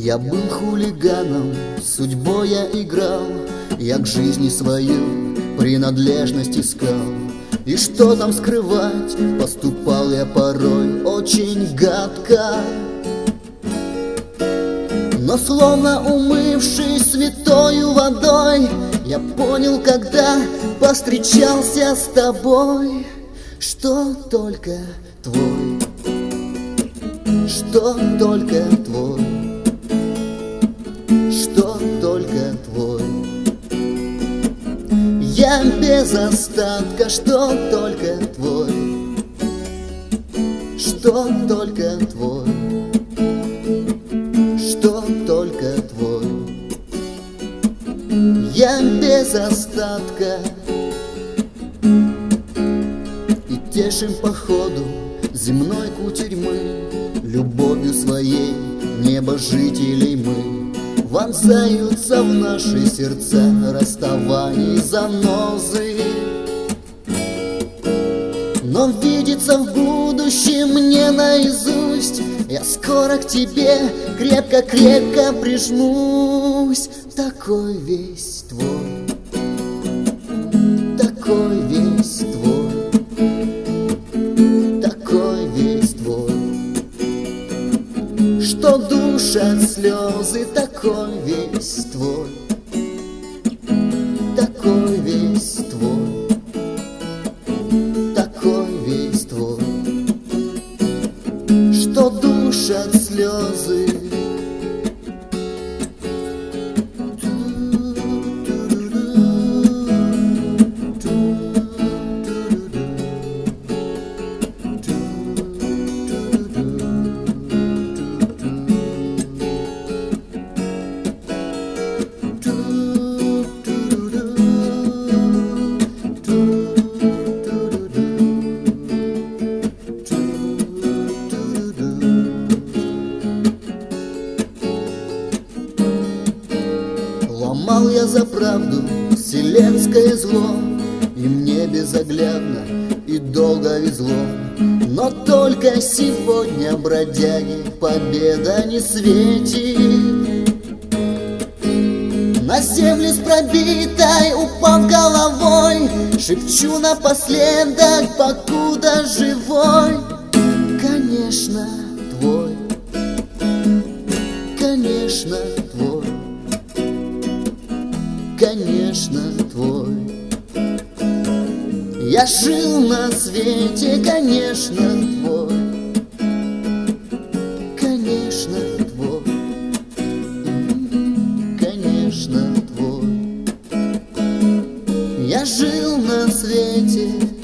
Я был хулиганом, судьбой я играл, я к жизни свою принадлежность искал. И что там скрывать, поступал я порой очень гадко. Но словно умывшись святою водой, я понял, когда повстречался с тобой, что только твой, что только твой, что только твой. Я без остатка, что только твой, что только твой, что только твой. Я без остатка. И тешим по ходу земной кутерьмы, любовью своей небожителей мы. Вонзаются в наши сердца расставания и занозы. Но видится в будущем мне наизусть, я скоро к тебе крепко-крепко прижмусь. Такой весь твой, такой весь твой, такой весь твой, что душат слезы. Такой весь твой, такой весь твой, такой весь твой, что душат слезы. Ломал я за правду вселенское зло, и мне безоглядно и долго везло. Но только сегодня, бродяги, победа не светит. На землю с пробитой упав головой, шепчу напоследок, покуда живой. Конечно, твой, конечно, твой, конечно, твой. Я жил на свете, конечно, твой, конечно, твой, конечно, твой. Я жил на свете.